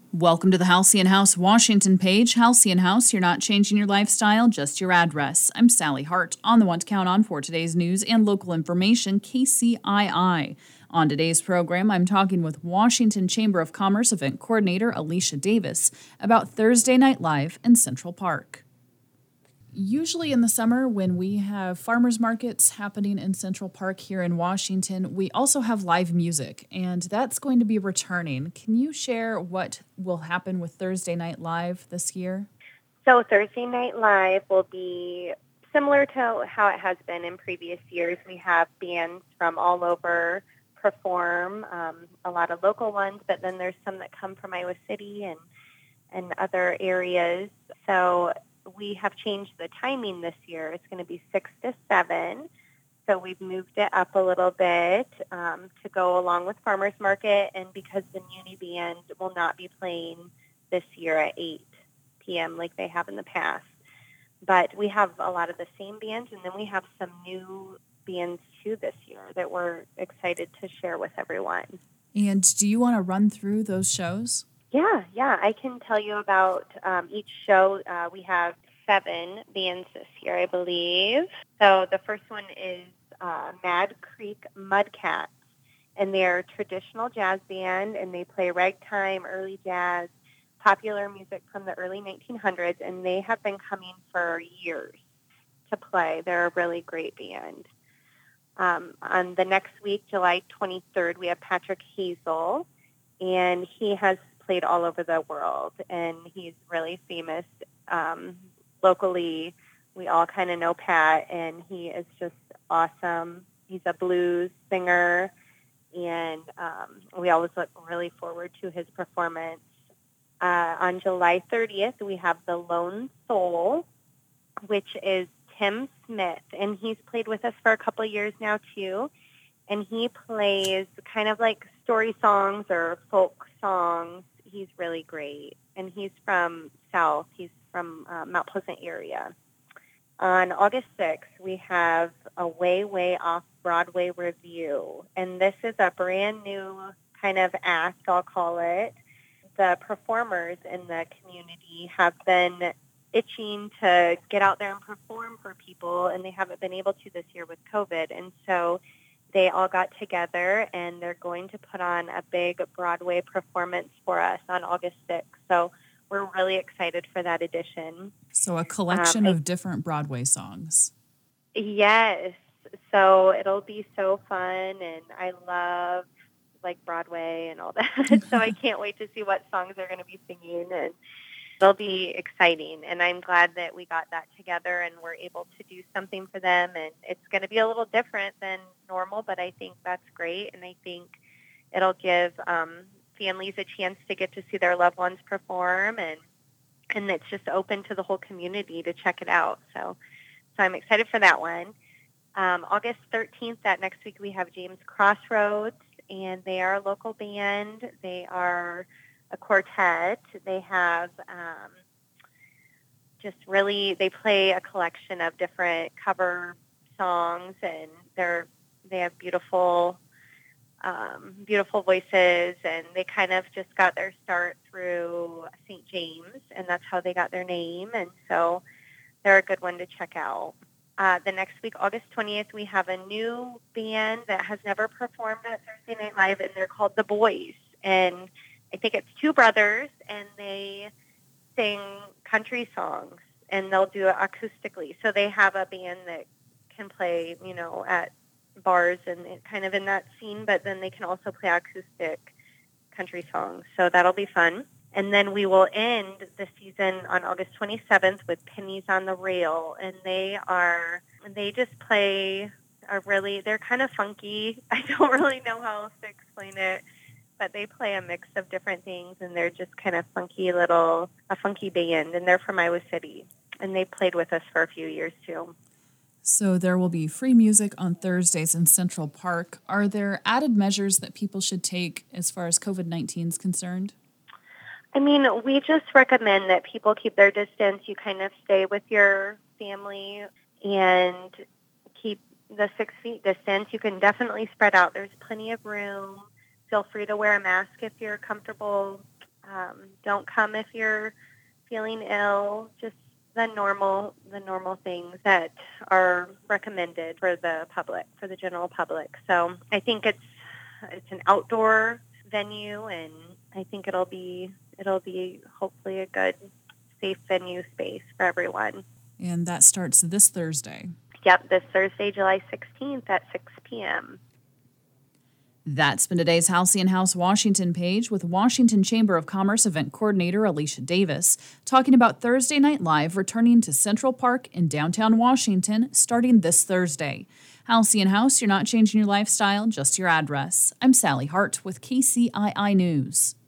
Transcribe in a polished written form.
Welcome to the Halcyon House Washington page. Halcyon House, you're not changing your lifestyle, just your address. I'm Sally Hart, on the one to count on for today's news and local information, KCII. On today's program, I'm talking with Washington Chamber of Commerce event coordinator Alicia Davis about Thursday Night Live in Central Park. Usually in the summer, when we have farmers markets happening in Central Park here in Washington, we also have live music, and that's going to be returning. Can you share what will happen with Thursday Night Live this year? So Thursday Night Live will be similar to how it has been in previous years. We have bands from all over perform, a lot of local ones, but then there's some that come from Iowa City and other areas. So we have changed the timing this year. It's going to be 6 to 7. So we've moved it up a little bit to go along with Farmers Market, and because the Muni Band will not be playing this year at 8 p.m. like they have in the past. But we have a lot of the same bands, and then we have some new bands too this year that we're excited to share with everyone. And do you want to run through those shows? Yeah, I can tell you about each show. We have 7 bands this year, I believe. So the first one is Mad Creek Mudcats, and they're a traditional jazz band, and they play ragtime, early jazz, popular music from the early 1900s, and they have been coming for years to play. They're a really great band. On the next week, July 23rd, we have Patrick Hazel, and he has played all over the world, and he's really famous locally. We all kind of know Pat, and he is just awesome. He's a blues singer, and we always look really forward to his performance. On July 30th, we have The Lone Soul, which is Tim Smith, and he's played with us for a couple of years now, too. And he plays kind of like story songs or folk songs. He's really great. And he's from South. He's from Mount Pleasant area. On August 6th, we have a Way, Way Off Broadway review. And this is a brand new kind of act, I'll call it. The performers in the community have been itching to get out there and perform for people, and they haven't been able to this year with COVID. And so they all got together, and they're going to put on a big Broadway performance for us on August 6th. So we're really excited for that edition. So a collection of different Broadway songs. Yes. So it'll be so fun, and I love Broadway and all that. So I can't wait to see what songs they're going to be singing, and it'll be exciting. And I'm glad that we got that together and we're able to do something for them. And it's going to be a little different than normal, but I think that's great. And I think it'll give families a chance to get to see their loved ones perform, and it's just open to the whole community to check it out. So I'm excited for that one. August 13th, that next week, we have James Crossroads, and they are a local band. They are a quartet. They have they play a collection of different cover songs, and they have beautiful voices, and they kind of just got their start through St. James, and that's how they got their name, and so they're a good one to check out. The next week, August 20th, we have a new band that has never performed at Thursday Night Live, and they're called The Boys, and I think it's 2 brothers, and they sing country songs, and they'll do it acoustically. So they have a band that can play, at bars and kind of in that scene, but then they can also play acoustic country songs. So that'll be fun. And then we will end the season on August 27th with Pennies on the Rail, and they just play they're kind of funky. I don't really know how else to explain it, but they play a mix of different things, and they're just kind of a funky band, and they're from Iowa City, and they played with us for a few years too. So there will be free music on Thursdays in Central Park. Are there added measures that people should take as far as COVID-19 is concerned? I mean, we just recommend that people keep their distance. You kind of stay with your family and keep the 6 feet distance. You can definitely spread out. There's plenty of room. Feel free to wear a mask if you're comfortable Don't come if you're feeling ill. Just the normal things that are recommended for the public, for the general public. So I think it's an outdoor venue, and I think it'll be hopefully a good, safe venue space for everyone. And that starts this Thursday. Yep, this Thursday, July 16th at 6 p.m. That's been today's Halcyon House Washington page with Washington Chamber of Commerce event coordinator Alicia Davis talking about Thursday Night Live returning to Central Park in downtown Washington starting this Thursday. Halcyon House, you're not changing your lifestyle, just your address. I'm Sally Hart with KCII News.